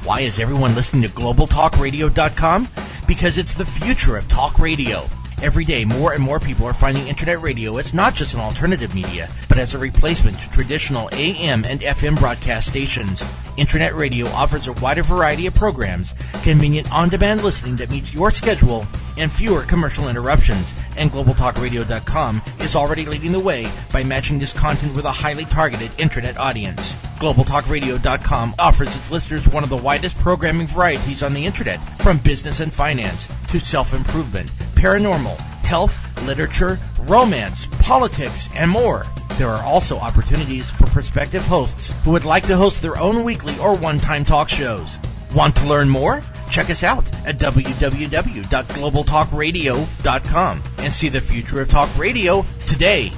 Why is everyone listening to GlobalTalkRadio.com? Because it's the future of talk radio. Every day, more and more people are finding internet radio as not just an alternative media, but as a replacement to traditional AM and FM broadcast stations. Internet radio offers a wider variety of programs, convenient on-demand listening that meets your schedule, and fewer commercial interruptions. And GlobalTalkRadio.com is already leading the way by matching this content with a highly targeted internet audience. GlobalTalkRadio.com offers its listeners one of the widest programming varieties on the internet, from business and finance to self-improvement, paranormal, health, literature, romance, politics, and more. There are also opportunities for prospective hosts who would like to host their own weekly or one-time talk shows. Want to learn more? Check us out at www.globaltalkradio.com and see the future of talk radio today.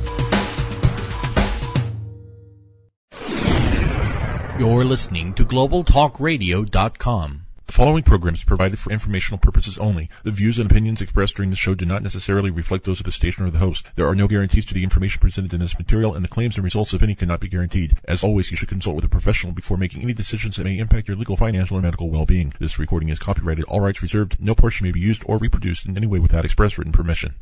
You're listening to globaltalkradio.com. The following program is provided for informational purposes only. The views and opinions expressed during the show do not necessarily reflect those of the station or the host. There are no guarantees to the information presented in this material, and the claims and results of any cannot be guaranteed. As always, you should consult with a professional before making any decisions that may impact your legal, financial, or medical well-being. This recording is copyrighted, all rights reserved. No portion may be used or reproduced in any way without express written permission.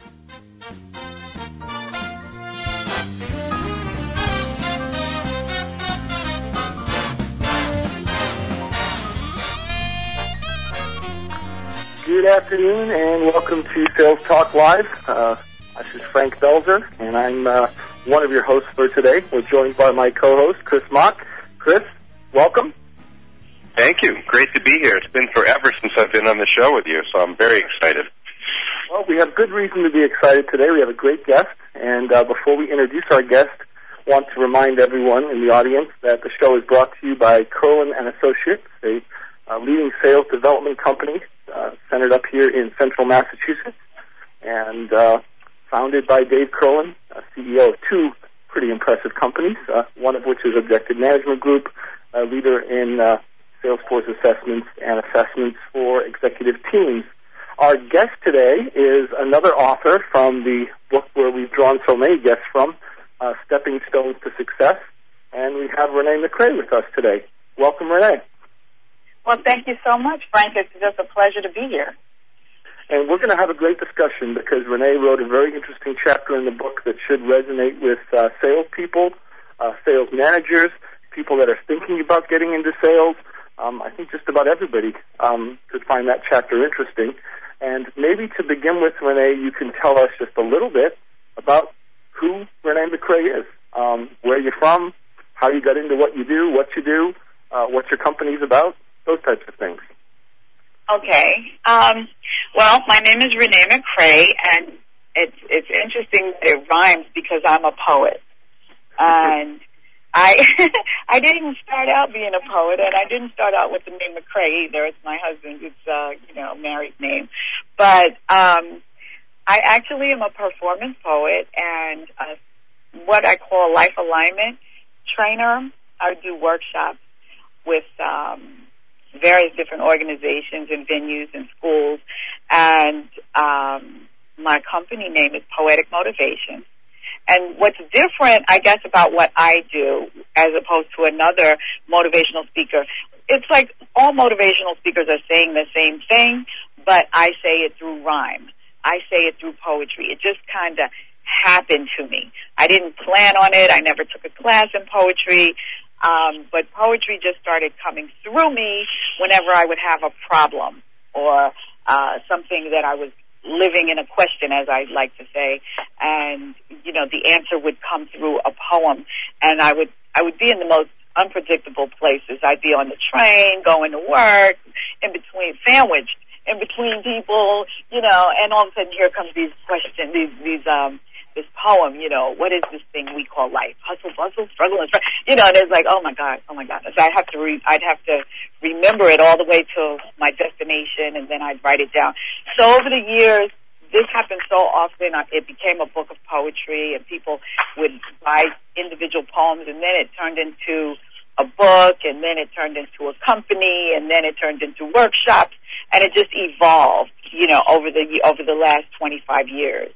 Good afternoon and welcome to Sales Talk Live. This is Frank Belzer, and I'm one of your hosts for today. We're joined by my co-host, Chris Mock. Chris, welcome. Thank you. Great to be here. It's been forever since I've been on the show with you, so I'm very excited. Well, we have good reason to be excited today. We have a great guest, and before we introduce our guest, I want to remind everyone in the audience that the show is brought to you by Curlin & Associates, a leading sales development company centered up here in central Massachusetts, and founded by Dave Curlin, CEO of two pretty impressive companies, one of which is Objective Management Group, a leader in Salesforce assessments and assessments for executive teams. Our guest today is another author from the book where we've drawn so many guests from, Stepping Stones to Success, and we have Renee McCrae with us today. Welcome, Renee. Well, thank you so much, Frank. It's just a pleasure to be here. And we're going to have a great discussion because Renee wrote a very interesting chapter in the book that should resonate with salespeople, sales managers, people that are thinking about getting into sales. I think just about everybody could find that chapter interesting. And maybe to begin with, Renee, you can tell us just a little bit about who Renee McCrae is, where you're from, how you got into what you do, what your company's about. Those types of things. Okay. Well, my name is Renee McCrae, and it's interesting that it rhymes because I'm a poet. And I didn't start out being a poet, and I didn't start out with the name McCrae either. It's my husband's, a married name. But I actually am a performance poet and what I call a life alignment trainer. I do workshops with various different organizations and venues and schools, and my company name is Poetic Motivation. And what's different, I guess, about what I do as opposed to another motivational speaker, it's like all motivational speakers are saying the same thing, but I say it through rhyme. I say it through poetry. It just kind of happened to me. I didn't plan on it. I never took a class in poetry. But poetry just started coming through me whenever I would have a problem or something that I was living in a question, as I like to say, and the answer would come through a poem, and I would be in the most unpredictable places. I'd be on the train, going to work, sandwiched in between people, and all of a sudden here comes these questions, this poem, what is this thing we call life? Hustle, bustle, struggle, and struggle. And it's like, oh my God. So I'd have to remember it all the way to my destination, and then I'd write it down. So over the years, this happened so often, it became a book of poetry, and people would write individual poems, and then it turned into a book, and then it turned into a company, and then it turned into workshops, and it just evolved, over the last 25 years.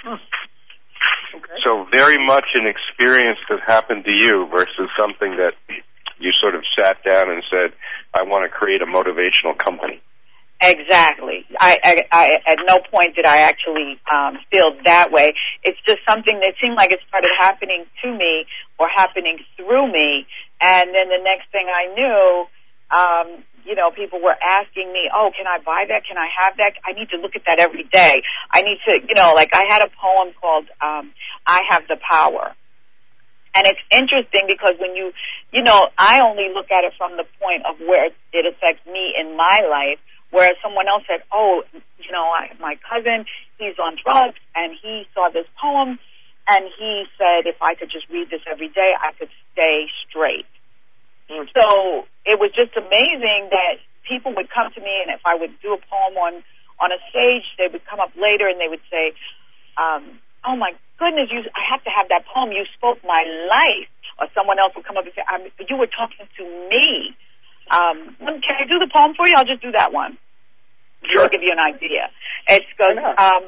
Okay. So very much an experience that happened to you versus something that you sort of sat down and said, I want to create a motivational company. Exactly. I at no point did I actually feel that way. It's just something that seemed like it started happening to me or happening through me, and then the next thing I knew, people were asking me, oh, can I buy that? Can I have that? I need to look at that every day. I need to, I had a poem called I Have the Power. And it's interesting because when I only look at it from the point of where it affects me in my life, whereas someone else said, oh, my cousin, he's on drugs, and he saw this poem, and he said if I could just read this every day, I could stay straight. Mm-hmm. So it was just amazing that people would come to me, and if I would do a poem on a stage, they would come up later and they would say, oh my goodness, I have to have that poem. You spoke my life. Or someone else would come up and say, you were talking to me. Can I do the poem for you? I'll just do that one. Sure. I'll give you an idea. It's goes,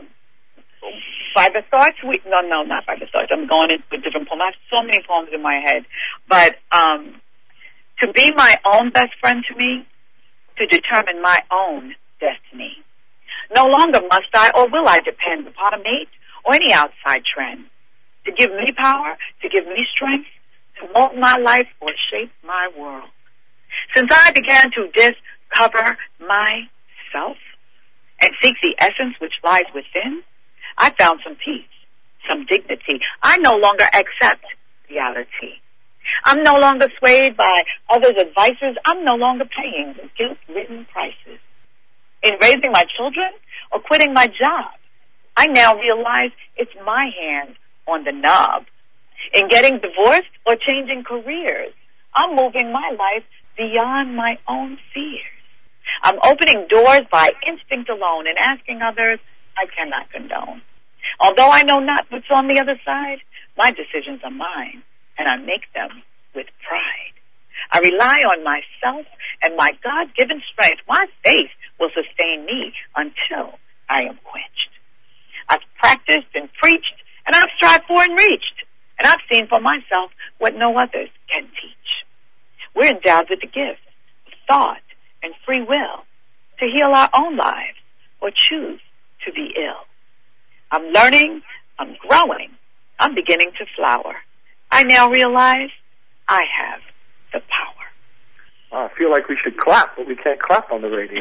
by the thoughts no, not by the thoughts. I'm going into a different poem. I have so many poems in my head. But to be my own best friend to me, to determine my own destiny. No longer must I or will I depend upon a mate or any outside trend to give me power, to give me strength, to mold my life or shape my world. Since I began to discover myself and seek the essence which lies within, I found some peace, some dignity. I no longer accept reality. I'm no longer swayed by others' advices. I'm no longer paying guilt-ridden prices. In raising my children or quitting my job, I now realize it's my hand on the knob. In getting divorced or changing careers, I'm moving my life beyond my own fears. I'm opening doors by instinct alone and asking others I cannot condone. Although I know not what's on the other side, my decisions are mine, and I make them with pride. I rely on myself and my God-given strength. My faith will sustain me until I am quenched. I've practiced and preached, and I've strived for and reached, and I've seen for myself what no others can teach. We're endowed with the gift of thought and free will to heal our own lives or choose to be ill. I'm learning, I'm growing, I'm beginning to flower. I now realize I have the power. I feel like we should clap, but we can't clap on the radio.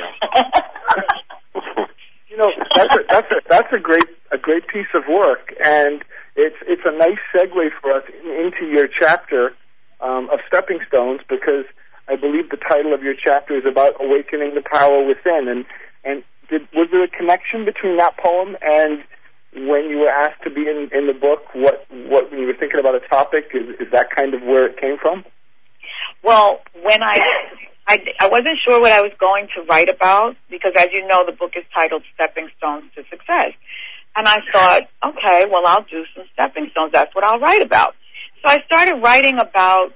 That's a great piece of work, and it's a nice segue for us into your chapter of Stepping Stones, because I believe the title of your chapter is about awakening the power within. And was there a connection between that poem and when you were asked to be in the book? What when you were thinking about a topic, is that kind of where it came from? Well, when I wasn't sure what I was going to write about, because as you know, the book is titled Stepping Stones to Success. And I thought, okay, well, I'll do some stepping stones. That's what I'll write about. So I started writing about,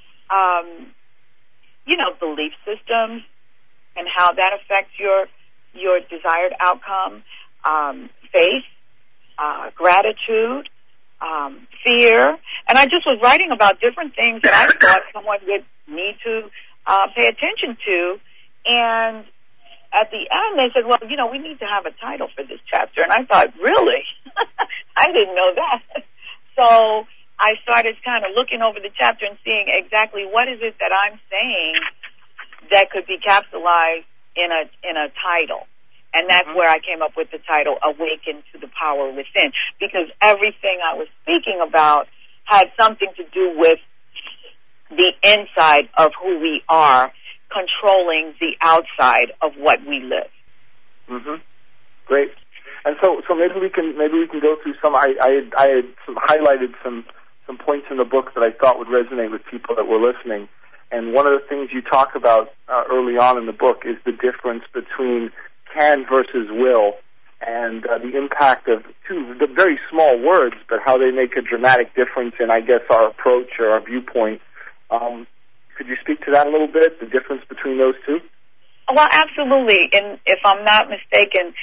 belief systems and how that affects your desired outcome, faith, gratitude, fear. And I just was writing about different things that I thought someone would need to pay attention to. And at the end, they said, well, we need to have a title for this chapter. And I thought, really? I didn't know that. So I started kind of looking over the chapter and seeing exactly what is it that I'm saying that could be capsulized in a title. And that's where I came up with the title, Awaken to the Power Within, because everything I was speaking about had something to do with the inside of who we are, controlling the outside of what we live. Mm-hmm. Great. And so maybe we can go through some. I had highlighted some points in the book that I thought would resonate with people that were listening. And one of the things you talk about early on in the book is the difference between can versus will, and the impact of the very small words, but how they make a dramatic difference in, I guess, our approach or our viewpoint. Could you speak to that a little bit, the difference between those two? Well, absolutely. And if I'm not mistaken,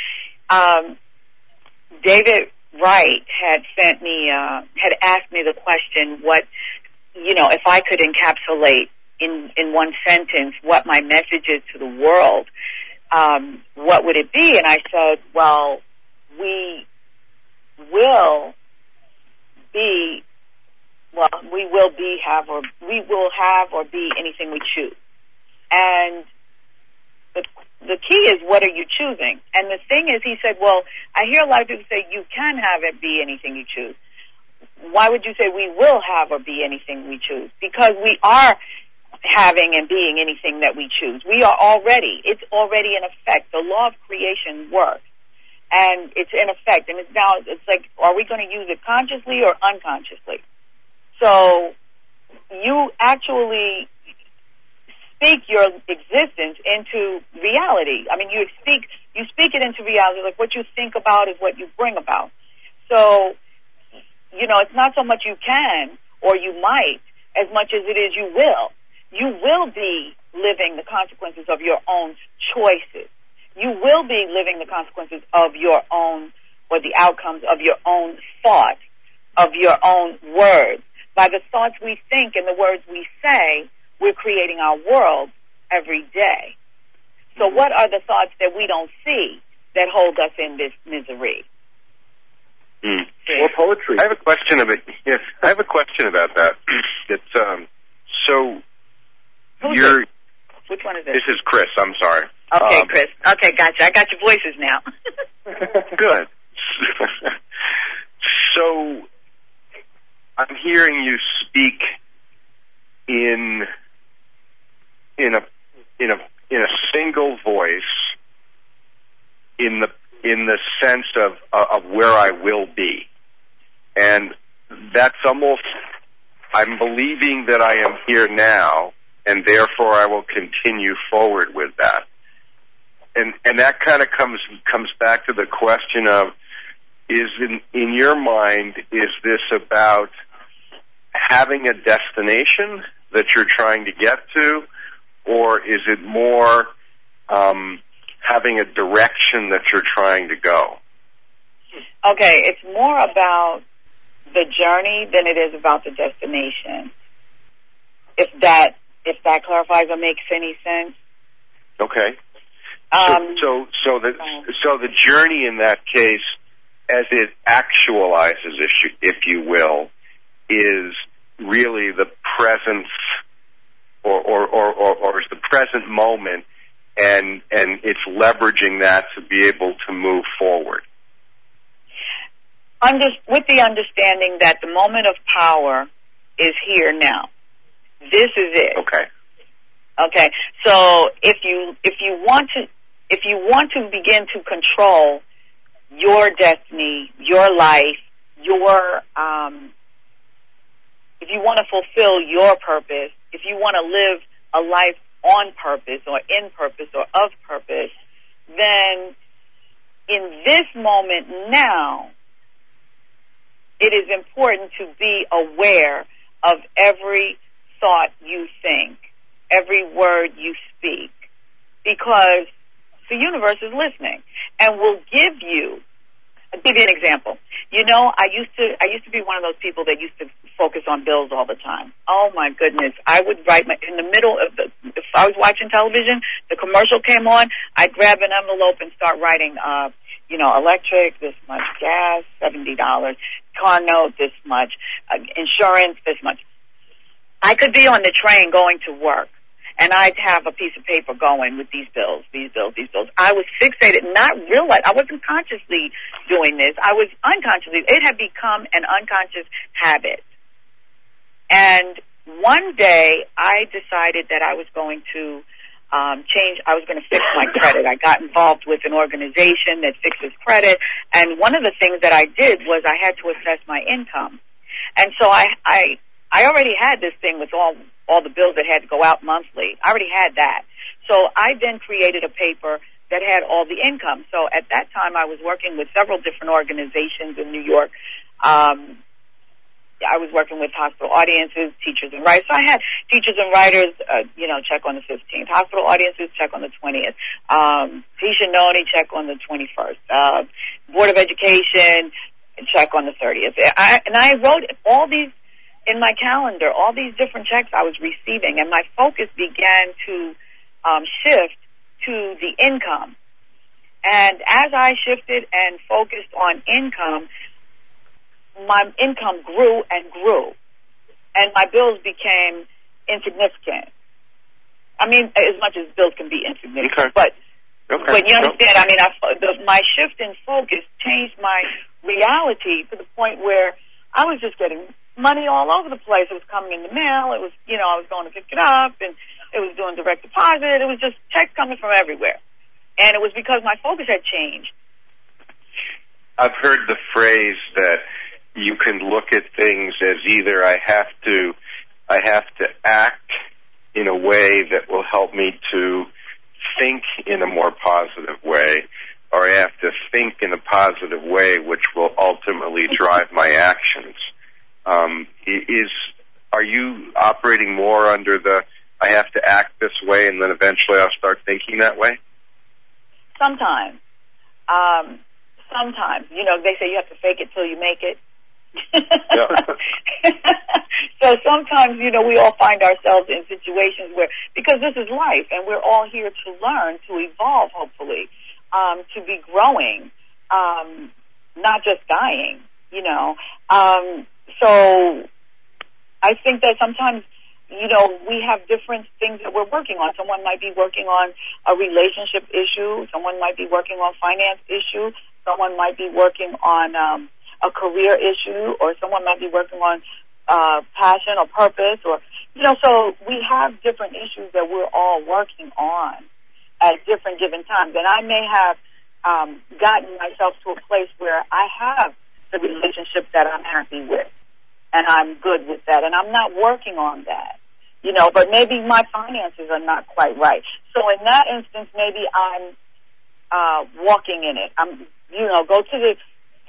David Wright had asked me the question, if I could encapsulate in one sentence what my message is to the world, what would it be? And I said, well, we will have or be anything we choose. And the key is, what are you choosing? And the thing is, he said, well, I hear a lot of people say you can have it be anything you choose. Why would you say we will have or be anything we choose? Because we are having and being anything that we choose. We are already. It's already in effect. The law of creation works. And it's in effect. And it's like, are we going to use it consciously or unconsciously? So you actually speak your existence into reality. I mean, you speak it into reality. Like, what you think about is what you bring about. So, it's not so much you can or you might as much as it is you will. You will be living the consequences of your own choices. You will be living the consequences of your own, or the outcomes of your own thought, of your own words. By the thoughts we think and the words we say, we're creating our world every day. So what are the thoughts that we don't see that hold us in this misery? Or poetry. I have a question about that. It's so you're. Which one is it? This is Chris. I'm sorry. Okay, Chris. Okay, gotcha. I got your voices now. Good. So I'm hearing you speak in a single voice in the sense of where I will be, and that's almost, I'm believing that I am here now, and therefore I will continue forward with that. And that kind of comes back to the question of, is in your mind, is this about having a destination that you're trying to get to, or is it more having a direction that you're trying to go? Okay, it's more about the journey than it is about the destination. If that clarifies or makes any sense. Okay. So the journey in that case, as it actualizes, if you will, is really the presence, or is the present moment, and it's leveraging that to be able to move forward. With the understanding that the moment of power is here now. This is it. Okay. So if you want to begin to control your destiny, your life, if you want to fulfill your purpose, if you want to live a life on purpose or in purpose or of purpose, then in this moment now, it is important to be aware of every thought you think, every word you speak, because the universe is listening and will give you. I'll give you an example. I used to be one of those people that used to focus on bills all the time. Oh my goodness. I would write in the middle of if I was watching television, the commercial came on, I'd grab an envelope and start writing, electric, this much, gas, $70, car note, this much, insurance, this much. I could be on the train going to work, and I'd have a piece of paper going with these bills. I was fixated, not realize I wasn't consciously doing this. I was unconsciously. It had become an unconscious habit. And one day, I decided that I was going to change. I was going to fix my credit. I got involved with an organization that fixes credit, and one of the things that I did was I had to assess my income. And so I already had this thing with all the bills that had to go out monthly. I already had that. So I then created a paper that had all the income. So at that time, I was working with several different organizations in New York. I was working with hospital audiences, teachers and writers. So I had teachers and writers, check on the 15th. Hospital audiences, check on the 20th. Tisha Noni, check on the 21st. Board of Education, check on the 30th. And I wrote all these in my calendar all these different checks I was receiving, and my focus began to shift to the income. And as I shifted and focused on income, my income grew and grew, and my bills became insignificant. I mean, as much as bills can be insignificant, but you understand, I mean, my shift in focus changed my reality to the point where I was just getting money all over the place. It was coming in the mail. It was, I was going to pick it up, and it was doing direct deposit. It was just checks coming from everywhere. And it was because my focus had changed. I've heard the phrase that you can look at things as either I have to act in a way that will help me to think in a more positive way, or I have to think in a positive way which will ultimately drive my actions. Are you operating more under the I have to act this way and then eventually I'll start thinking that way? Sometimes. Sometimes. They say you have to fake it till you make it. So sometimes, we all find ourselves in situations where, because this is life and we're all here to learn, to evolve, hopefully, to be growing, not just dying, So I think that sometimes, we have different things that we're working on. Someone might be working on a relationship issue. Someone might be working on finance issue. Someone might be working on a career issue, or someone might be working on passion or purpose, or so we have different issues that we're all working on at different given times. And I may have gotten myself to a place where I have the relationship that I'm happy with, and I'm good with that, and I'm not working on that, but maybe my finances are not quite right. So in that instance, maybe I'm walking in it. I'm, go to the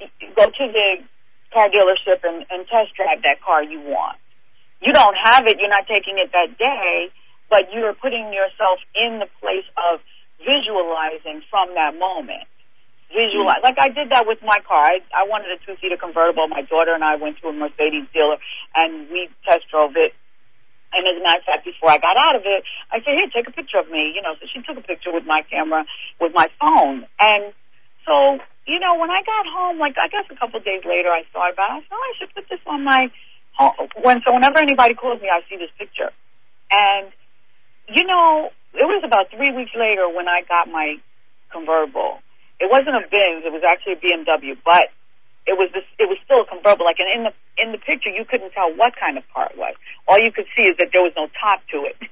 car dealership and test drive that car you want. You don't have it, you're not taking it that day, but you're putting yourself in the place of visualizing from that moment. Visualize. Like I did that with my car. I wanted a 2-seater convertible. My daughter and I went to a Mercedes dealer, and we test drove it. And as a matter of fact, before I got out of it, I said, "Here, take a picture of me." So she took a picture with my camera, with my phone. And so, when I got home, I guess a couple of days later, I thought about it. I said, I should put this on my home. So whenever anybody calls me, I see this picture. And, it was about 3 weeks later when I got my convertible. It wasn't a Benz. It was actually a BMW, but it was still a convertible. Like in the picture, you couldn't tell what kind of car it was. All you could see is that there was no top to it.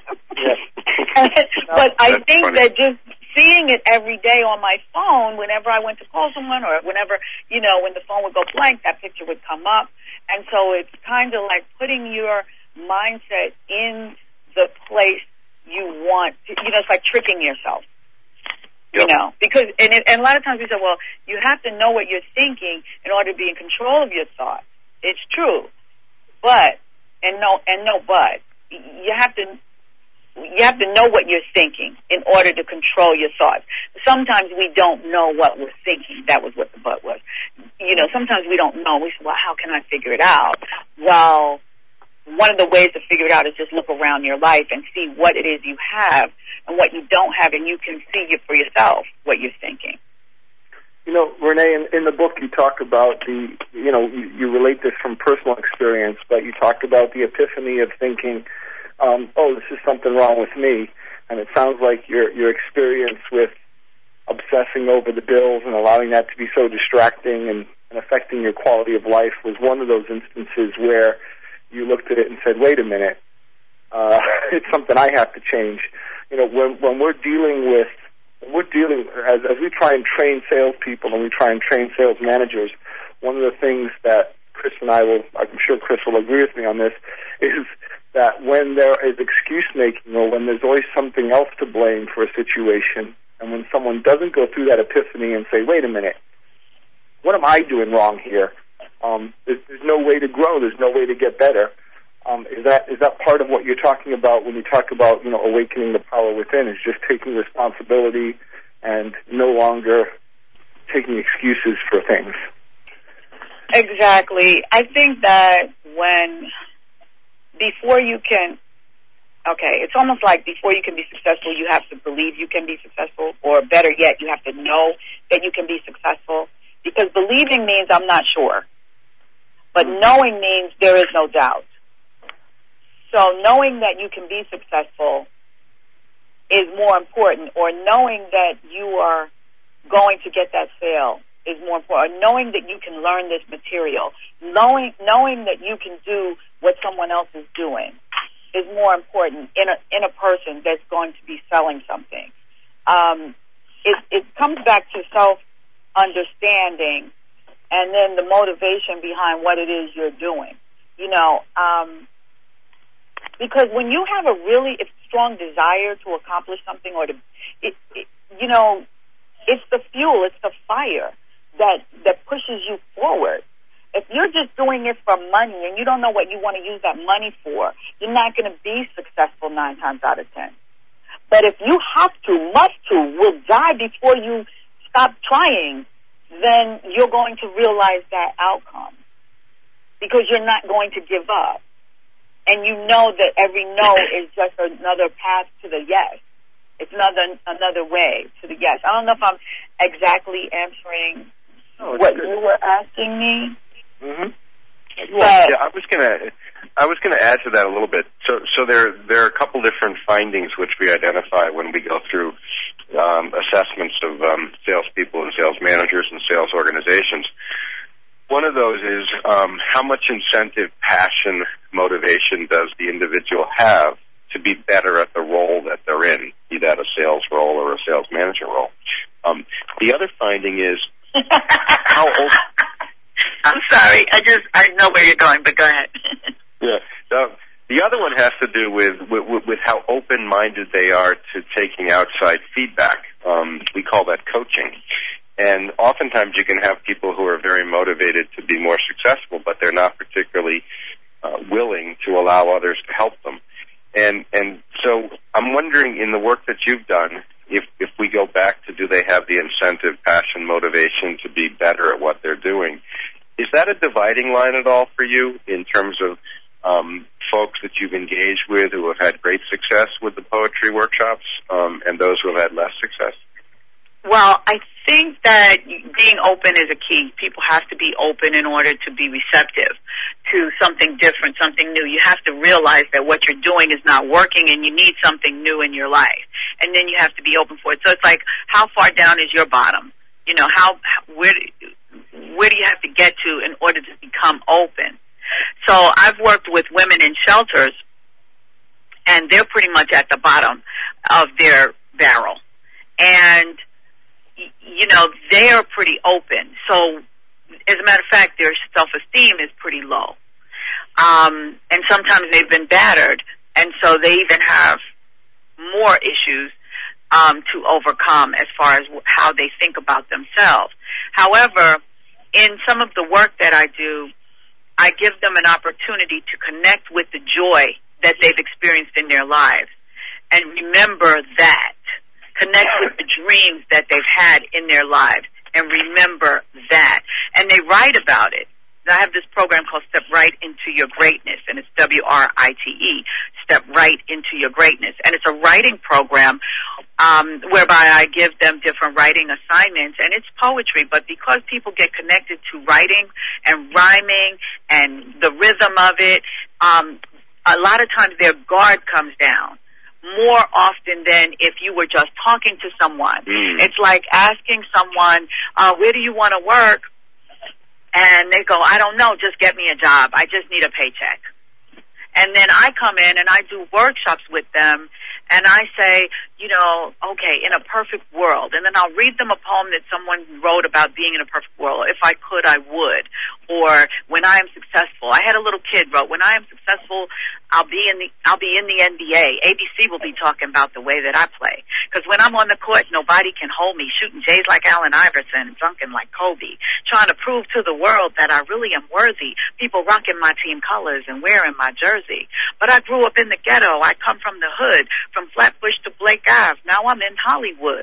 But I think that just seeing it every day on my phone, whenever I went to call someone, or whenever, when the phone would go blank, that picture would come up. And so it's kind of like putting your mindset in the place you want to, it's like tricking yourself. Because, and a lot of times we say, well, you have to know what you're thinking in order to be in control of your thoughts. It's true. But, but, you have to know what you're thinking in order to control your thoughts. Sometimes we don't know what we're thinking. That was what the but was. Sometimes we don't know. We say, well, how can I figure it out? Well, one of the ways to figure it out is just look around your life and see what it is you have and what you don't have, and you can see it for yourself, what you're thinking. Renee, in the book you talk about you relate this from personal experience, but you talked about the epiphany of thinking, this is something wrong with me. And it sounds like your experience with obsessing over the bills and allowing that to be so distracting and affecting your quality of life was one of those instances where you looked at it and said, wait a minute, it's something I have to change. When we're dealing as we try and train salespeople and we try and train sales managers, one of the things that Chris and I'm sure Chris will agree with me on this, is that when there is excuse making, or when there's always something else to blame for a situation, and when someone doesn't go through that epiphany and say, wait a minute, what am I doing wrong here? There's no way to grow. There's no way to get better. Is that part of what you're talking about when you talk about awakening the power within? Is just taking responsibility and no longer taking excuses for things? Exactly. I think that before you can, it's almost like before you can be successful, you have to believe you can be successful, or better yet, you have to know that you can be successful, because believing means I'm not sure, but knowing means there is no doubt. So knowing that you can be successful is more important, or knowing that you are going to get that sale is more important, or knowing that you can learn this material, knowing that you can do what someone else is doing is more important in a person that's going to be selling something. It comes back to self-understanding, and then the motivation behind what it is you're doing. Because when you have a really strong desire to accomplish something, or it's the fuel, it's the fire that pushes you forward. If you're just doing it for money and you don't know what you want to use that money for, you're not going to be successful 9 times out of 10. But if you have to, will die before you stop trying, then you're going to realize that outcome, because you're not going to give up. And you know that every no is just another path to the yes. It's another way to the yes. I don't know if I'm exactly answering what you were asking me. Mm-hmm. Well, I was gonna add to that a little bit. So there are a couple different findings which we identify when we go through assessments of salespeople and sales managers and sales organizations. One of those is how much incentive, passion, motivation does the individual have to be better at the role that they're in, be that a sales role or a sales manager role. The other finding is how old... I'm sorry, I know where you're going, but go ahead. Yeah. The other one has to do with how open-minded they are to taking outside feedback. We call that coaching. And oftentimes you can have people who are very motivated to be more successful, but they're not particularly willing to allow others to help them. And so I'm wondering, in the work that you've done, if we go back to, do they have the incentive, passion, motivation to be better at what they're doing? Is that a dividing line at all for you in terms of folks that you've engaged with who have had great success with the poetry workshops and those who have had less success? Well, I think that being open is a key. People have to be open in order to be receptive to something different, something new. You have to realize that what you're doing is not working and you need something new in your life. And then you have to be open for it. So it's like, how far down is your bottom? Where do you have to get to in order to become open? So I've worked with women in shelters, and they're pretty much at the bottom of their barrel. And they are pretty open. So, as a matter of fact, their self-esteem is pretty low. And sometimes they've been battered, and so they even have more issues to overcome as far as how they think about themselves. However, in some of the work that I do, I give them an opportunity to connect with the joy that they've experienced in their lives and remember that. Connect with the dreams that they've had in their lives and remember that. And they write about it. I have this program called Step Right Into Your Greatness, and it's WRITE, Step Right Into Your Greatness. And it's a writing program whereby I give them different writing assignments, and it's poetry, but because people get connected to writing and rhyming and the rhythm of it, a lot of times their guard comes down more often than if you were just talking to someone. It's like asking someone, where do you want to work? And they go, I don't know, just get me a job. I just need a paycheck. And then I come in and I do workshops with them, and I say, okay, in a perfect world. And then I'll read them a poem that someone wrote about being in a perfect world. If I could, I would. Or when I am successful. I had a little kid wrote, when I am successful, I'll be in the NBA. ABC will be talking about the way that I play. Because when I'm on the court, nobody can hold me, shooting Jays like Allen Iverson, dunking like Kobe, trying to prove to the world that I really am worthy. People rocking my team colors and wearing my jersey. But I grew up in the ghetto. I come from the hood, from Flatbush to Blake Ave. Now I'm in Hollywood.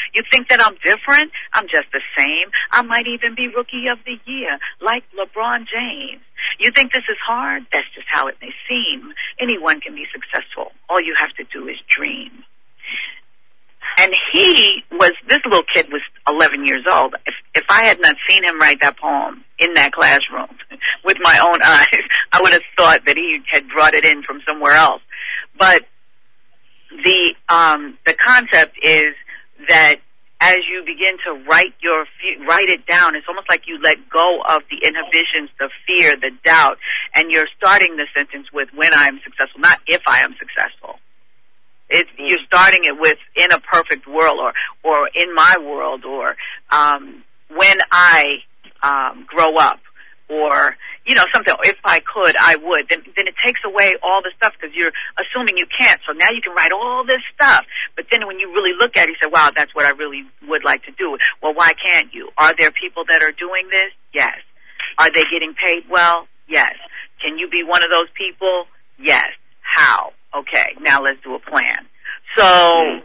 You think that I'm different? I'm just the same. I might even be Rookie of the Year, like LeBron James. You think this is hard? That's just how it may seem. Anyone can be successful. All you have to do is dream. And this little kid was 11 years old. If I had not seen him write that poem in that classroom with my own eyes, I would have thought that he had brought it in from somewhere else. But the concept is that as you begin to write it down, it's almost like you let go of the inhibitions, the fear, the doubt, and you're starting the sentence with when I am successful, not if I am successful. You're starting it with in a perfect world, or in my world, or when I grow up, or something. If I could, I would. Then it takes away all the stuff because you're assuming you can't. So now you can write all this stuff. But then when you really look at it, you say, "Wow, that's what I really would like to do." Well, why can't you? Are there people that are doing this? Yes. Are they getting paid well? Yes. Can you be one of those people? Yes. How? Okay, now let's do a plan. So,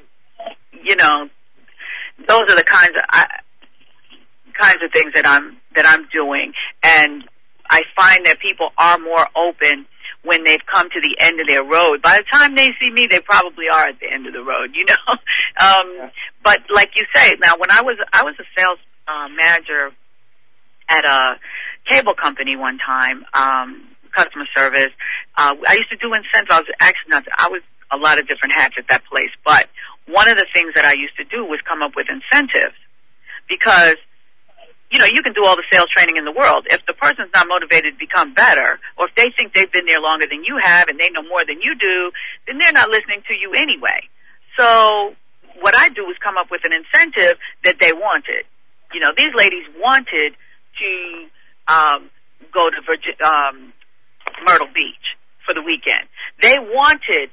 those are the kinds of things that I'm doing, and I find that people are more open when they've come to the end of their road. By the time they see me, they probably are at the end of the road, But like you say, now when I was a sales manager at a cable company one time, customer service. I used to do incentives. I was a lot of different hats at that place, but one of the things that I used to do was come up with incentives because, you can do all the sales training in the world. If the person's not motivated to become better, or if they think they've been there longer than you have and they know more than you do, then they're not listening to you anyway. So what I do is come up with an incentive that they wanted. These ladies wanted to go to Myrtle Beach for the weekend. They wanted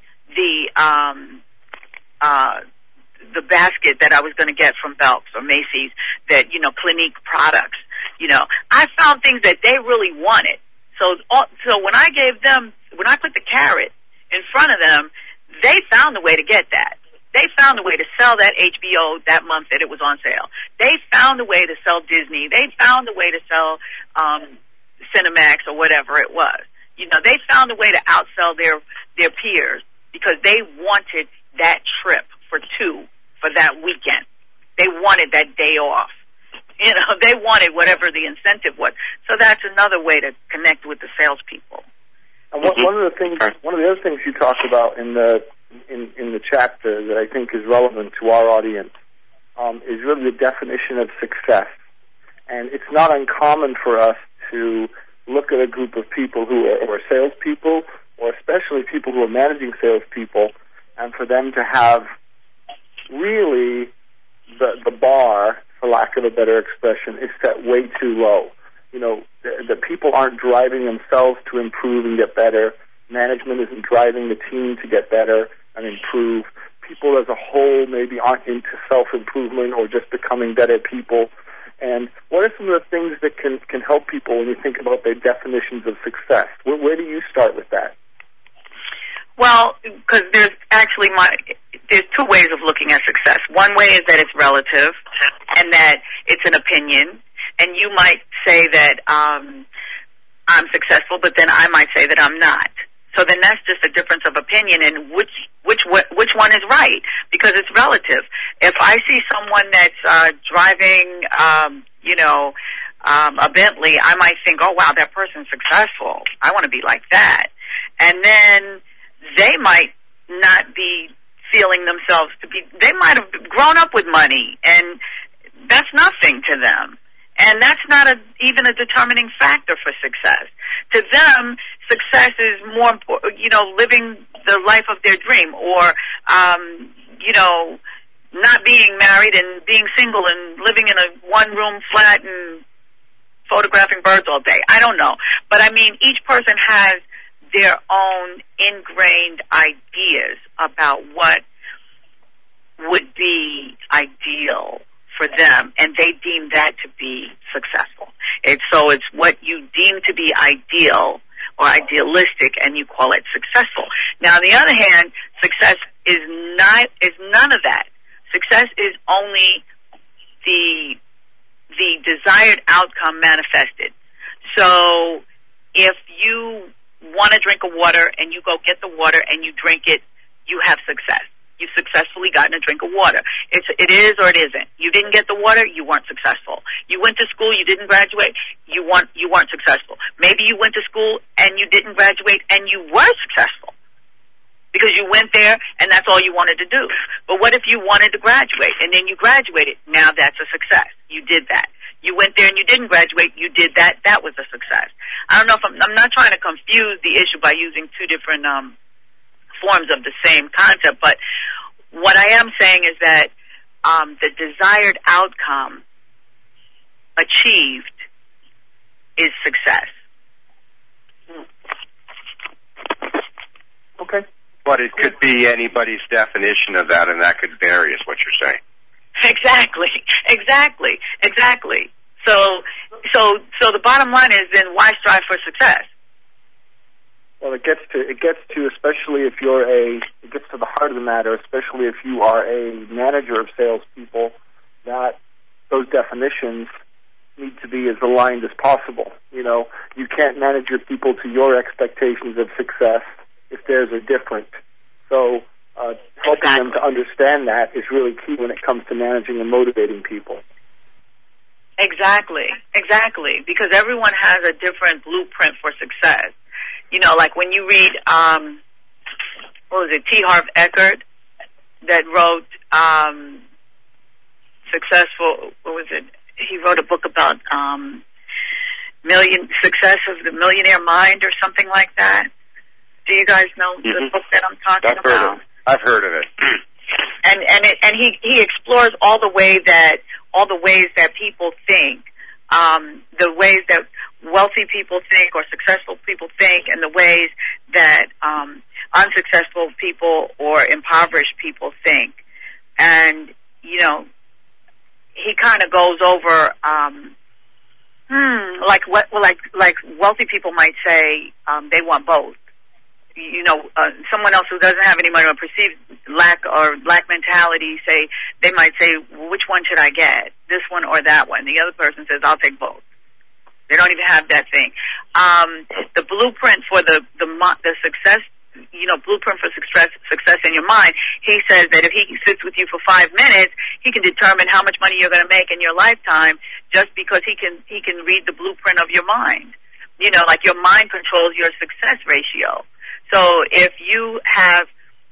the basket that I was going to get from Belk's or Macy's, that Clinique products. I found things that they really wanted. So when I put the carrot in front of them, they found a way to get that. They found a way to sell that HBO that month that it was on sale. They found a way to sell Disney. They found a way to sell Cinemax or whatever it was. They found a way to outsell their peers because they wanted that trip for that weekend. They wanted that day off. They wanted whatever the incentive was. So that's another way to connect with the salespeople. And one of the other things you talked about in the chapter that I think is relevant to our audience is really the definition of success. And it's not uncommon for us to look at a group of people who are salespeople, or especially people who are managing salespeople, and for them to have really the bar, for lack of a better expression, is set way too low. The people aren't driving themselves to improve and get better. Management isn't driving the team to get better and improve. People as a whole maybe aren't into self-improvement or just becoming better people. And what are some of the things that can help people when you think about their definitions of success? Where do you start with that? Well, because there's two ways of looking at success. One way is that it's relative and that it's an opinion. And you might say that I'm successful, but then I might say that I'm not. So then that's just a difference of opinion, and which one is right, because it's relative. If I see someone that's driving, a Bentley, I might think, oh wow, that person's successful. I want to be like that. And then they might not be feeling themselves to be. They might have grown up with money, and that's nothing to them. And that's not even a determining factor for success. To them, success is more important, living the life of their dream, or, not being married and being single and living in a one-room flat and photographing birds all day. I don't know. But I mean, each person has their own ingrained ideas about what would be ideal for them, and they deem that to be successful. So it's what you deem to be ideal or idealistic, and you call it successful. Now, on the other hand, success is none of that. Success is only the desired outcome manifested. So if you want to drink a water and you go get the water and you drink it, you have success. You've successfully gotten a drink of water. It is or it isn't. You didn't get the water, you weren't successful. You went to school, you didn't graduate, you weren't successful. Maybe you went to school and you didn't graduate and you were successful because you went there and that's all you wanted to do. But what if you wanted to graduate and then you graduated? Now that's a success. You did that. You went there and you didn't graduate, you did that. That was a success. I don't know if I'm not trying to confuse the issue by using two different forms of the same concept, but what I am saying is that the desired outcome achieved is success. Okay. But it could be anybody's definition of that, and that could vary, is what you're saying. Exactly. So the bottom line is then why strive for success? Well, it gets to especially if it gets to the heart of the matter, especially if you are a manager of salespeople, that those definitions need to be as aligned as possible. You know, you can't manage your people to your expectations of success if theirs are different. So helping them to understand that is really key when it comes to managing and motivating people. Exactly, because everyone has a different blueprint for success. You know, like when you read, T. Harv Eker, that wrote he wrote a book about success of the millionaire mind or something like that. Do you guys know the book that I'm talking about? I've heard of it. And he explores all the ways that people think, the ways that wealthy people think or successful people think, and the ways that unsuccessful people or impoverished people think. And, you know, he kind of goes over, like wealthy people might say, they want both. You know, someone else who doesn't have any money or perceived lack mentality they might say, well, which one should I get? This one or that one? The other person says, I'll take both. They don't even have that thing. The blueprint for the success, you know, blueprint for success in your mind, he says that if he sits with you for 5 minutes, he can determine how much money you're going to make in your lifetime just because he can read the blueprint of your mind. You know, like your mind controls your success ratio. So if you have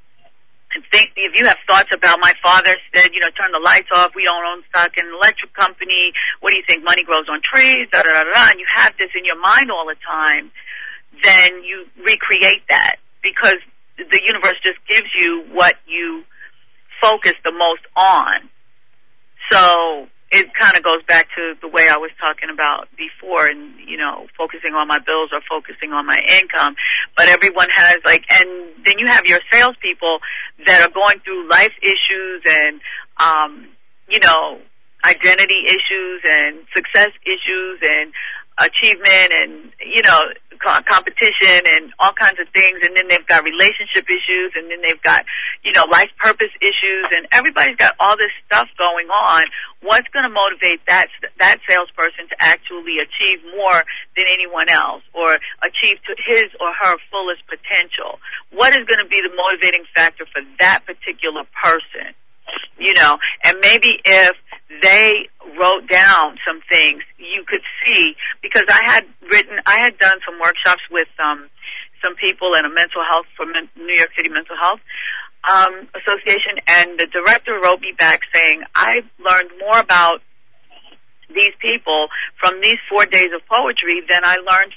thoughts about, my father said, you know, turn the lights off, we don't own stock in an electric company, what do you think, money grows on trees, and you have this in your mind all the time, then you recreate that because the universe just gives you what you focus the most on. So it kind of goes back to the way I was talking about before, and, you know, focusing on my bills or focusing on my income. But everyone has, like, and then you have your salespeople that are going through life issues and, you know, identity issues and success issues and achievement and, you know, competition and all kinds of things. And then they've got relationship issues, and then they've got, you know, life purpose issues, and everybody's got all this stuff going on. What's going to motivate that salesperson to actually achieve more than anyone else or achieve to his or her fullest potential? What is going to be the motivating factor for that particular person? You know, and maybe if they wrote down some things, you could see, because I had done some workshops with some people in a mental health, for New York City Mental Health Association, and the director wrote me back saying, I learned more about these people from these 4 days of poetry than I learned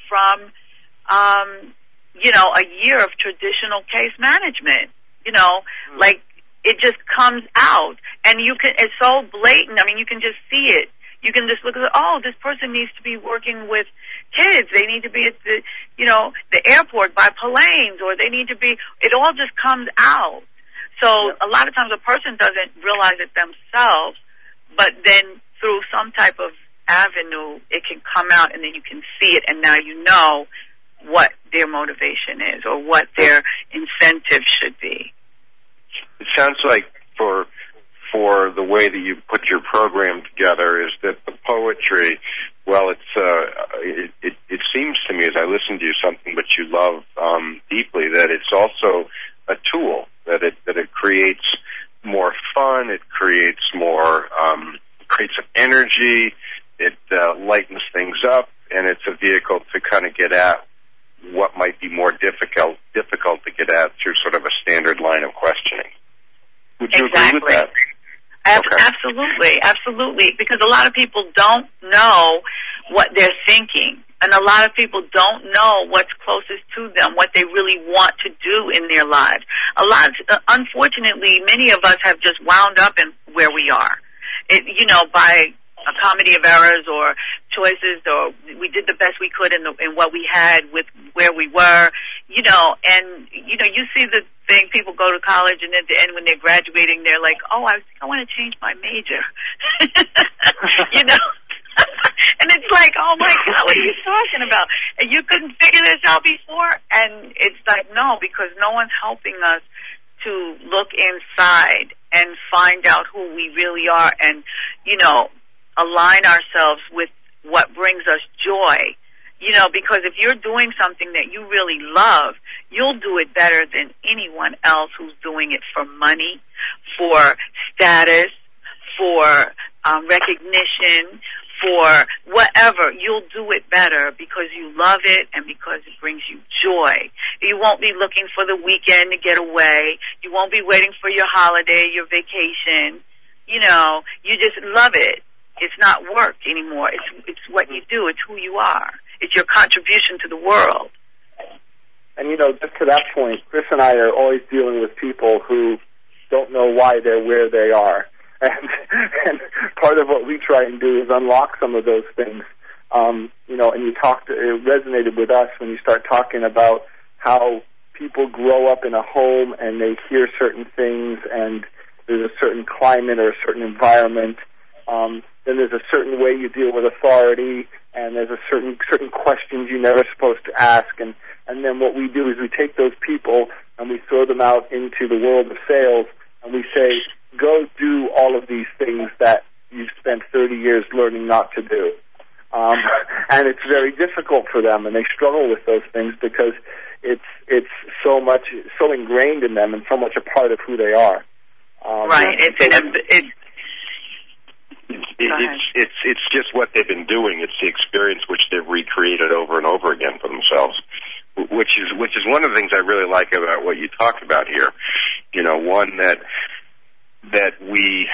from, you know, a year of traditional case management. You know, like, it just comes out, and it's so blatant. I mean, you can just see it. You can just look at, oh, this person needs to be working with kids. They need to be at the, you know, the airport by planes, or they need to be, it all just comes out. So a lot of times a person doesn't realize it themselves, but then through some type of avenue, it can come out, and then you can see it, and now you know what their motivation is or what their incentive should be. It sounds like for way that you put your program together is that the poetry, well, it seems to me as I listen to you something that you love deeply, that it's also a tool, that it creates more fun, it creates more creates some energy, it lightens things up, and it's a vehicle to kind of get at what might be more difficult to get at through sort of a standard line of questioning. Would you agree with that? Okay. Absolutely, because a lot of people don't know what they're thinking, and a lot of people don't know what's closest to them, what they really want to do in their lives. Unfortunately, many of us have just wound up in where we are, by a comedy of errors or choices, or we did the best we could in what we had with where we were, and you see the thing, people go to college and at the end when they're graduating, they're like, oh, I want to change my major, and it's like, oh my God, what are you talking about? And you couldn't figure this out before? And it's like, no, because no one's helping us to look inside and find out who we really are and, align ourselves with what brings us joy. Because if you're doing something that you really love, you'll do it better than anyone else who's doing it for money, for status, for recognition, for whatever. You'll do it better because you love it and because it brings you joy. You won't be looking for the weekend to get away. You won't be waiting for your holiday, your vacation. You just love it. It's not work anymore. It's what you do. It's who you are. It's your contribution to the world. And, just to that point, Chris and I are always dealing with people who don't know why they're where they are. And part of what we try and do is unlock some of those things. And it resonated with us when you start talking about how people grow up in a home and they hear certain things and there's a certain climate or a certain environment. Then there's a certain way you deal with authority, and there's a certain questions you're never supposed to ask. And then what we do is we take those people and we throw them out into the world of sales, and we say, go do all of these things that you've spent 30 years learning not to do. And it's very difficult for them, and they struggle with those things because it's so ingrained in them and so much a part of who they are. Right. It's just what they've been doing. It's the experience which they've recreated over and over again for themselves, which is one of the things I really like about what you talked about here. One that we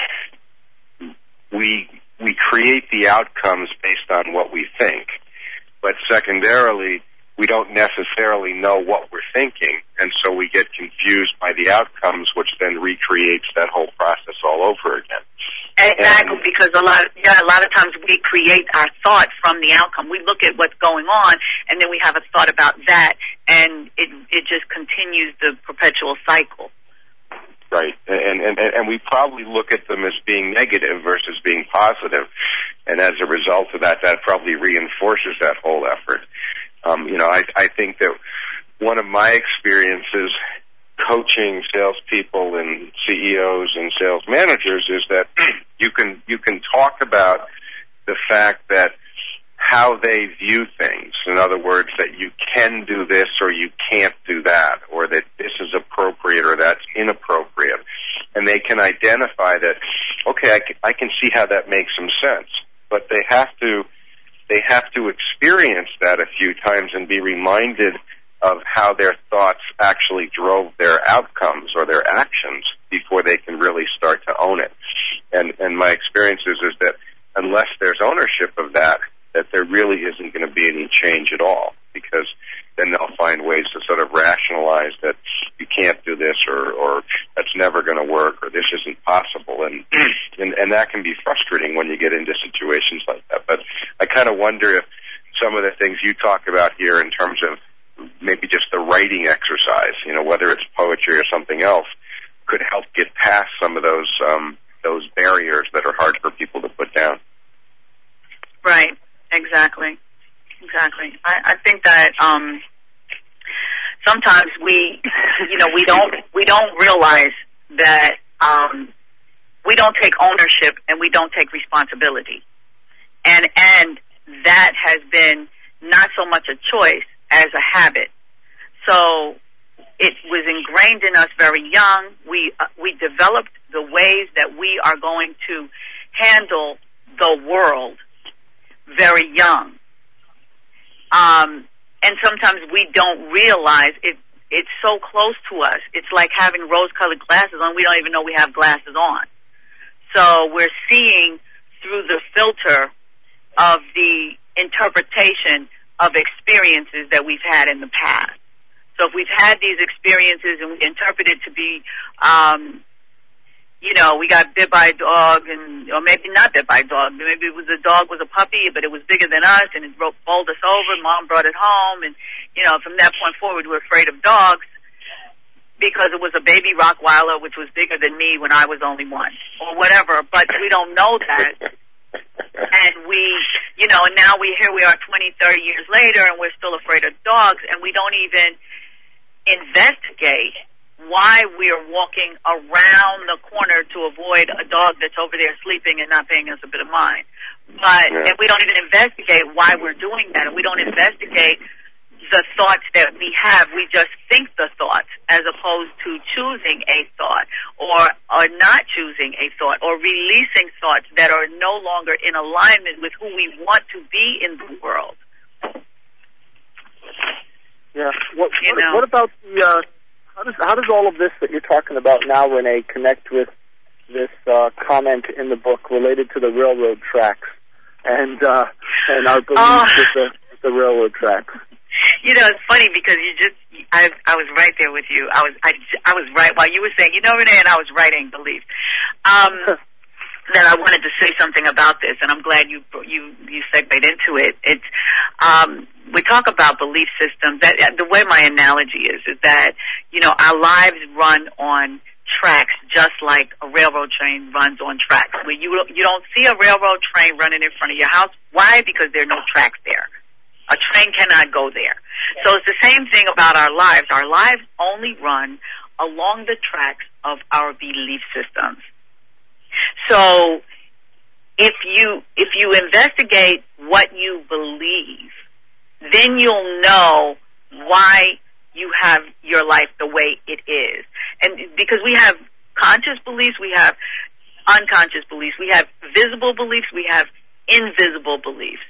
create the outcomes based on what we think, but secondarily, we don't necessarily know what we're thinking, and so we get confused by the outcomes, which then recreates that whole process all over again. Exactly, because a lot of times we create our thought from the outcome. We look at what's going on, and then we have a thought about that, and it just continues the perpetual cycle. Right, and we probably look at them as being negative versus being positive, and as a result of that probably reinforces that whole effort. I think that one of my experiences coaching salespeople and CEOs and sales managers is that you can talk about the fact that how they view things. In other words, that you can do this or you can't do that, or that this is appropriate or that's inappropriate. And they can identify that, okay, I can see how that makes some sense, but they have to experience that a few times and be reminded of how their thoughts actually drove their outcomes or their actions before they can really start to own it. And my experience is that unless there's ownership of that there really isn't going to be any change at all, because then they'll find ways to sort of rationalize that you can't do this or that's never going to work or this isn't possible. And that can be frustrating when you get into situations like that. But I kind of wonder if some of the things you talk about here in terms of maybe just the writing exercise, whether it's poetry or something else, could help get past some of those barriers that are hard for people to put down. Right. Exactly. I think that sometimes we don't realize that we don't take ownership and we don't take responsibility. And that has been not so much a choice as a habit. So it was ingrained in us very young. We developed the ways that we are going to handle the world very young. And sometimes we don't realize it's so close to us. It's like having rose-colored glasses on. We don't even know we have glasses on. So we're seeing through the filter of the interpretation of experiences that we've had in the past. So if we've had these experiences and we interpret it to be, we got bit by a dog, or maybe not bit by a dog. Maybe the dog was a puppy, but it was bigger than us, and it bowled us over. Mom brought it home, and from that point forward, we're afraid of dogs because it was a baby Rottweiler, which was bigger than me when I was only one, or whatever. But we don't know that, and and now here we are 20, 30 years later, and we're still afraid of dogs, and we don't even investigate why we're walking around the corner to avoid a dog that's over there sleeping and not paying us a bit of mind. And we don't even investigate why we're doing that, and we don't investigate the thoughts that we have. We just think the thoughts as opposed to choosing a thought or not choosing a thought or releasing thoughts that are no longer in alignment with who we want to be in the world. Yeah. What about the... How does all of this that you're talking about now, Renee, connect with this comment in the book related to the railroad tracks and our beliefs with the railroad tracks? It's funny because I was right there with you. I was right while you were saying, Renee, and I was writing beliefs. That I wanted to say something about this, and I'm glad you segued into it. It's we talk about belief systems. That the way my analogy is that our lives run on tracks just like a railroad train runs on tracks. Where you don't see a railroad train running in front of your house. Why? Because there are no tracks there. A train cannot go there. So it's the same thing about our lives. Our lives only run along the tracks of our belief systems. So if you investigate what you believe, then you'll know why you have your life the way it is. And because we have conscious beliefs, we have unconscious beliefs, we have visible beliefs, we have invisible beliefs.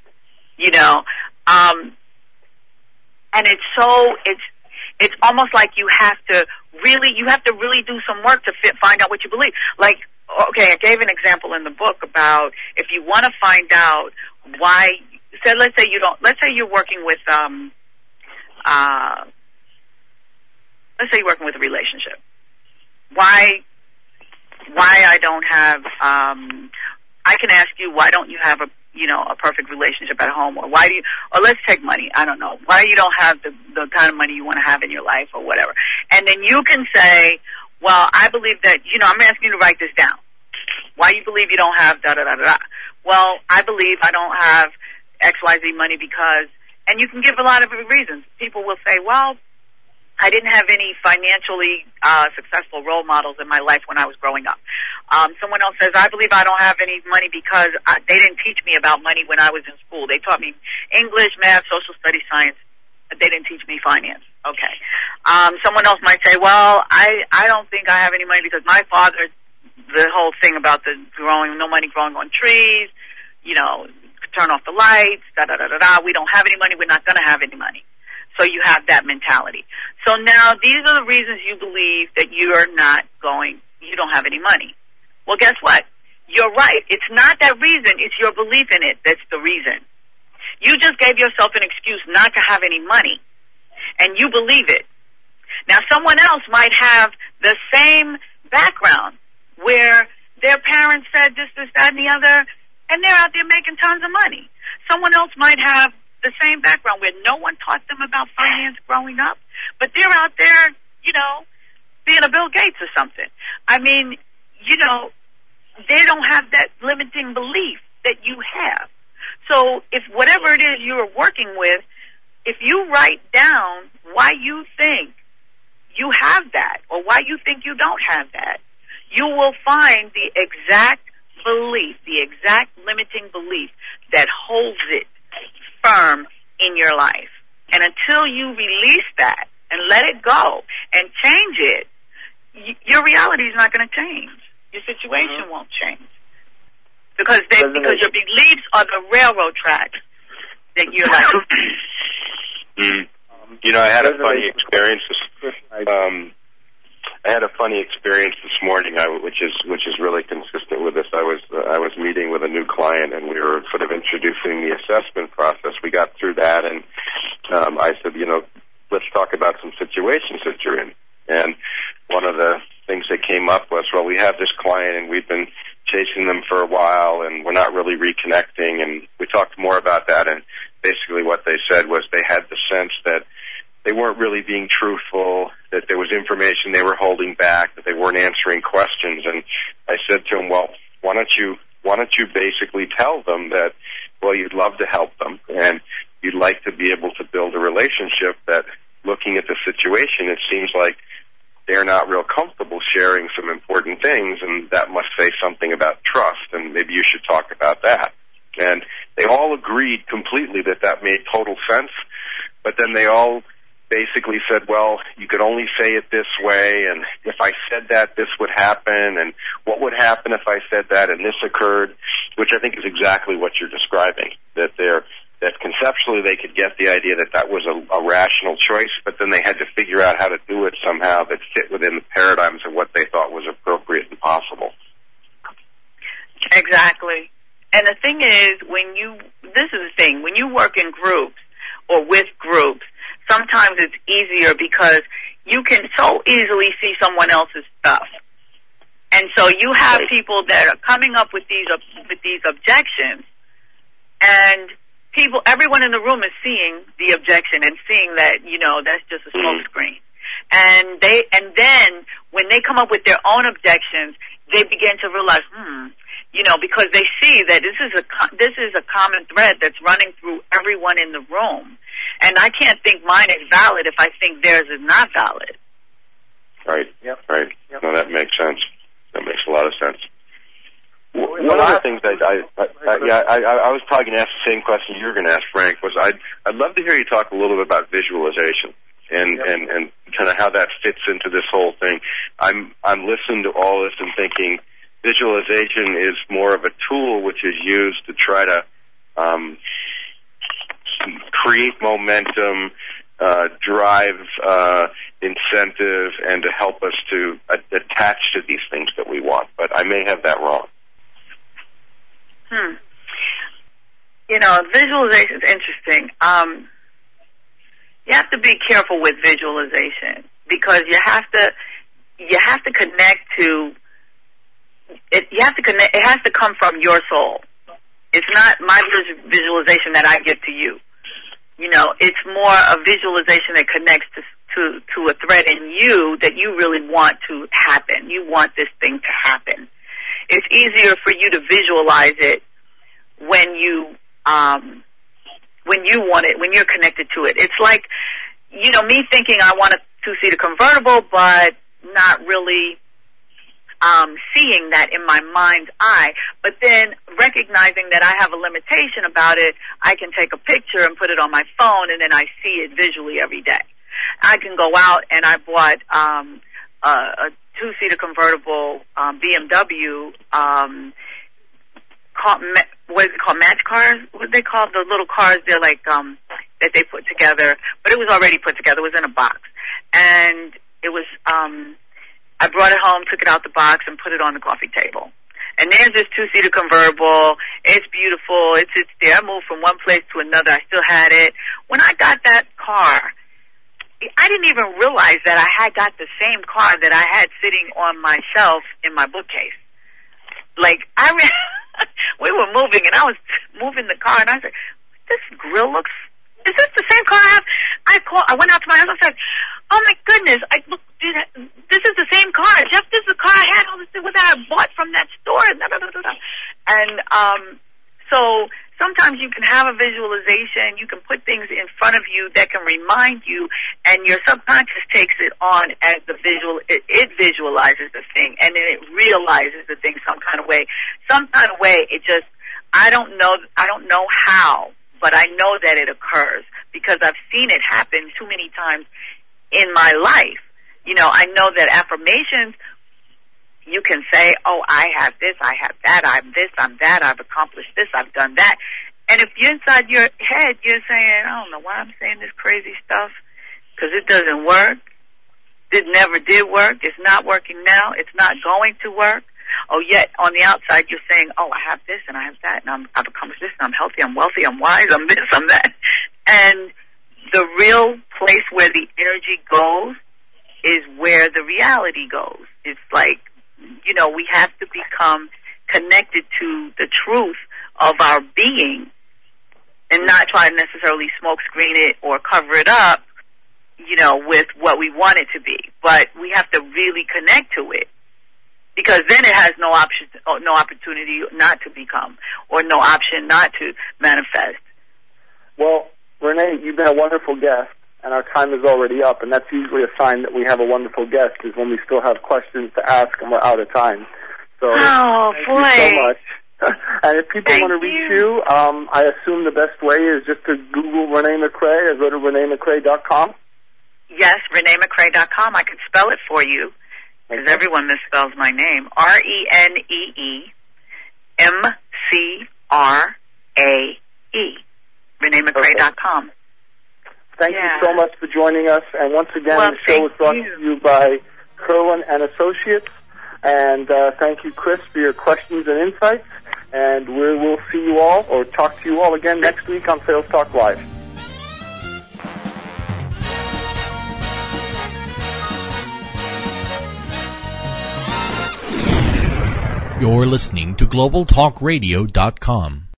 And it's almost like you have to really do some work to find out what you believe. Like, okay, I gave an example in the book about if you want to find out why. So let's say you're working with let's say you're working with a relationship. Why I don't have I can ask you, why don't you have a perfect relationship at home, or or let's take money. I don't know. Why you don't have the kind of money you want to have in your life or whatever. And then you can say, well, I believe that, I'm asking you to write this down. Why you believe you don't have da-da-da-da-da. Well, I believe I don't have XYZ money because, and you can give a lot of reasons. People will say, well, I didn't have any financially successful role models in my life when I was growing up. Someone else says, I believe I don't have any money because they didn't teach me about money when I was in school. They taught me English, math, social studies, science. But they didn't teach me finance. Okay. Someone else might say, well, I don't think I have any money because my father, the whole thing about no money growing on trees, turn off the lights, da-da-da-da-da. We don't have any money. We're not going to have any money. So you have that mentality. So now these are the reasons you believe that you don't have any money. Well, guess what? You're right. It's not that reason. It's your belief in it that's the reason. You just gave yourself an excuse not to have any money, and you believe it. Now, someone else might have the same background where their parents said this, that, and the other, and they're out there making tons of money. Someone else might have the same background where no one taught them about finance growing up, but they're out there, being a Bill Gates or something. I mean, they don't have that limiting belief that you have. So if whatever it is you're working with, if you write down why you think you have that or why you think you don't have that, you will find the exact belief, the exact limiting belief that holds it firm in your life. And until you release that and let it go and change it, your reality is not going to change. Your situation won't change. Because your beliefs are the railroad tracks that you're like. You know, I had a funny experience. I had a funny experience this morning, which is really consistent with this. I was meeting with a new client, and we were sort of introducing the assessment process. We got through that, and I said, you know, let's talk about some situations that you're in. And one of the things that came up was, well, we have this client, and we've been chasing them for a while, and we're not really reconnecting. And we talked more about that, and basically what they said was they had the sense that they weren't really being truthful, that there was information they were holding back, that they weren't answering questions. And I said to them, well, why don't you basically tell them that, well, you'd love to help them, and you'd like to be able to build a relationship that, looking at the situation, it seems like they're not real comfortable sharing some important things, and that must say something about trust, and maybe you should talk about that. And they all agreed completely that made total sense, but then they all basically said, well, you could only say it this way, and if I said that, this would happen, and what would happen if I said that and this occurred, which I think is exactly what you're describing, that conceptually they could get the idea that was a rational choice, but then they had to figure out how to do it somehow that fit within the paradigms of what they thought was appropriate and possible. Exactly. And the thing is, when you work in groups or with groups, sometimes it's easier because you can so easily see someone else's stuff. And so you have people that are coming up with these objections, and everyone in the room is seeing the objection and seeing that, you know, that's just a smoke screen. And then when they come up with their own objections, they begin to realize, you know, because they see that this is a common thread that's running through everyone in the room. And I can't think mine is valid if I think theirs is not valid. Right. Yep. Right. Yep. No, that makes sense. That makes a lot of sense. One of the things I was probably going to ask the same question you were going to ask, Frank, was I'd love to hear you talk a little bit about visualization and kind of how that fits into this whole thing. I'm listening to all this and thinking visualization is more of a tool which is used to try to create momentum, drive incentive, and to help us to attach to these things that we want. But I may have that wrong. You know, visualization is interesting. You have to be careful with visualization because you have to connect to it. You have to connect. It has to come from your soul. It's not my visualization that I give to you. You know, it's more a visualization that connects to a thread in you that you really want to happen. You want this thing to happen. It's easier for you to visualize it when you want it, when you're connected to it. It's like, you know, me thinking I want a two-seater convertible, but not really seeing that in my mind's eye. But then recognizing that I have a limitation about it, I can take a picture and put it on my phone, and then I see it visually every day. I can go out and I bought a two-seater convertible BMW, what is it called, match cars? What are they called? The little cars, they're like, that they put together, but it was already put together. It was in a box. And it was, I brought it home, took it out the box, and put it on the coffee table. And there's this two-seater convertible. It's beautiful. It sits there. I moved from one place to another. I still had it. When I got that car, I didn't even realize that I had got the same car that I had sitting on my shelf in my bookcase. Like, we were moving, and I was moving the car, and I said, this grill looks, is this the same car I have? I went out to my house, and I said, oh my goodness, this is the same car. Jeff, this is the car I had, all this that I bought from that store. And so sometimes you can have a visualization, you can put things in front of you that can remind remind you, and your subconscious takes it on as the visual, it visualizes the thing, and then it realizes the thing some kind of way. Some kind of way, it just, I don't know how, but I know that it occurs because I've seen it happen too many times in my life. You know, I know that affirmations, you can say, oh, I have this, I have that, I'm this, I'm that, I've accomplished this, I've done that. And if you're inside your head, you're saying, I don't know why I'm saying this crazy stuff, because it doesn't work. It never did work. It's not working now. It's not going to work. Oh, yet on the outside, you're saying, oh, I have this and I have that, and I've accomplished this, and I'm healthy, I'm wealthy, I'm wise, I'm this, I'm that. And the real place where the energy goes is where the reality goes. It's like, you know, we have to become connected to the truth of our being and not try to necessarily smoke screen it or cover it up, you know, with what we want it to be. But we have to really connect to it, because then it has no option, no opportunity not to become, or no option not to manifest. Well, Renee, you've been a wonderful guest, and our time is already up, and that's usually a sign that we have a wonderful guest, is when we still have questions to ask and we're out of time. So thank you so much. And if people want to reach you, I assume the best way is just to Google Renee McCrae or go to ReneeMcCrae.com. Yes, ReneeMcCrae.com. I can spell it for you, because everyone misspells my name. ReneeMcCrae. ReneeMcCrae.com. Thank you so much for joining us. And once again, the show was brought to you by Kerwin and Associates. And thank you, Chris, for your questions and insights. And we will see you all, or talk to you all again next week on Sales Talk Live. You're listening to GlobalTalkRadio.com.